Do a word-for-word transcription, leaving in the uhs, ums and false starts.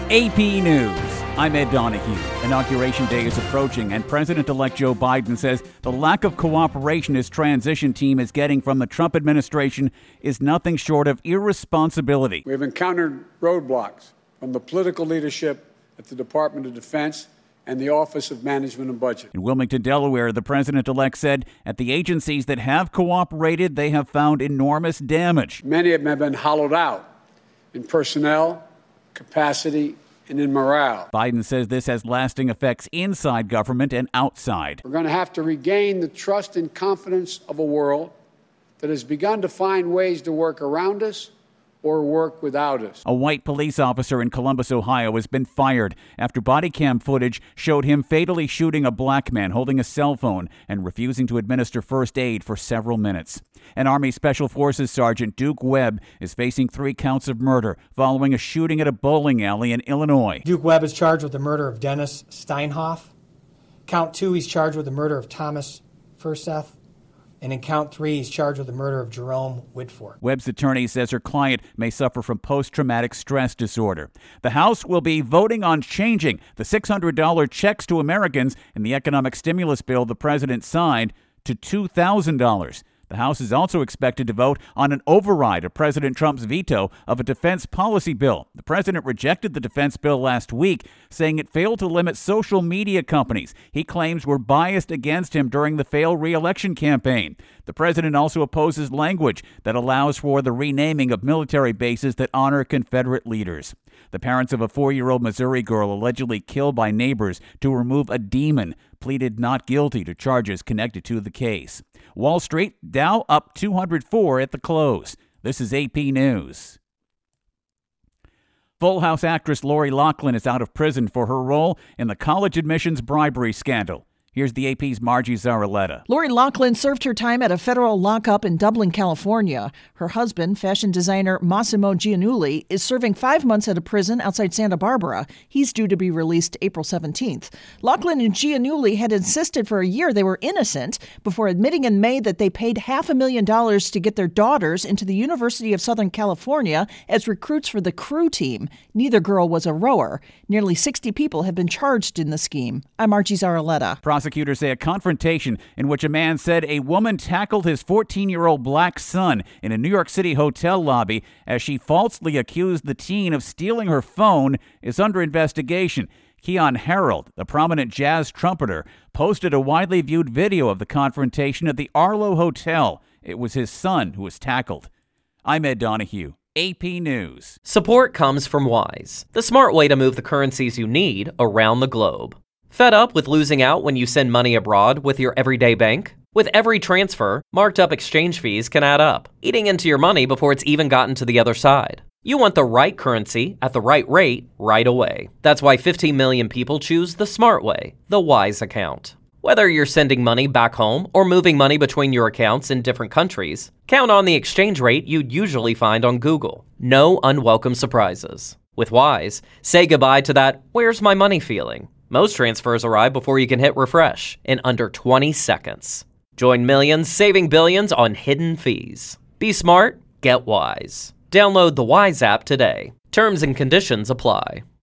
A P News. I'm Ed Donahue. Inauguration Day is approaching, and President-elect Joe Biden says the lack of cooperation his transition team is getting from the Trump administration is nothing short of irresponsibility. We have encountered roadblocks from the political leadership at the Department of Defense and the Office of Management and Budget. In Wilmington, Delaware, the president-elect said at the agencies that have cooperated, they have found enormous damage. Many of them have been hollowed out in personnel, capacity, and in morale. Biden says this has lasting effects inside government and outside. We're going to have to regain the trust and confidence of a world that has begun to find ways to work around us or work without us. A white police officer in Columbus, Ohio, has been fired after body cam footage showed him fatally shooting a black man holding a cell phone and refusing to administer first aid for several minutes. An Army Special Forces Sergeant Duke Webb is facing three counts of murder following a shooting at a bowling alley in Illinois. Duke Webb is charged with the murder of Dennis Steinhoff. Count two, he's charged with the murder of Thomas Furseth. And in count three, he's charged with the murder of Jerome Whitford. Webb's attorney says her client may suffer from post-traumatic stress disorder. The House will be voting on changing the six hundred dollars checks to Americans in the economic stimulus bill the president signed to two thousand dollars. The House is also expected to vote on an override of President Trump's veto of a defense policy bill. The president rejected the defense bill last week, saying it failed to limit social media companies he claims were biased against him during the failed re-election campaign. The president also opposes language that allows for the renaming of military bases that honor Confederate leaders. The parents of a four-year-old Missouri girl allegedly killed by neighbors to remove a demon pleaded not guilty to charges connected to the case. Wall Street, Dow up two hundred four at the close. This is A P News. Full House actress Lori Loughlin is out of prison for her role in the college admissions bribery scandal. Here's the A P's Margie Zaraletta. Lori Loughlin served her time at a federal lockup in Dublin, California. Her husband, fashion designer Massimo Giannulli, is serving five months at a prison outside Santa Barbara. He's due to be released April seventeenth. Loughlin and Giannulli had insisted for a year they were innocent before admitting in May that they paid half a million dollars to get their daughters into the University of Southern California as recruits for the crew team. Neither girl was a rower. Nearly sixty people have been charged in the scheme. I'm Margie Zaraletta. Prosecutors say a confrontation in which a man said a woman tackled his fourteen-year-old black son in a New York City hotel lobby as she falsely accused the teen of stealing her phone is under investigation. Keon Harold, the prominent jazz trumpeter, posted a widely viewed video of the confrontation at the Arlo Hotel. It was his son who was tackled. I'm Ed Donahue, A P News. Support comes from Wise, the smart way to move the currencies you need around the globe. Fed up with losing out when you send money abroad with your everyday bank? With every transfer, marked up exchange fees can add up, eating into your money before it's even gotten to the other side. You want the right currency at the right rate right away. That's why fifteen million people choose the smart way, the Wise account. Whether you're sending money back home or moving money between your accounts in different countries, count on the exchange rate you'd usually find on Google. No unwelcome surprises. With Wise, say goodbye to that "where's my money" feeling. Most transfers arrive before you can hit refresh in under twenty seconds. Join millions saving billions on hidden fees. Be smart, get Wise. Download the Wise app today. Terms and conditions apply.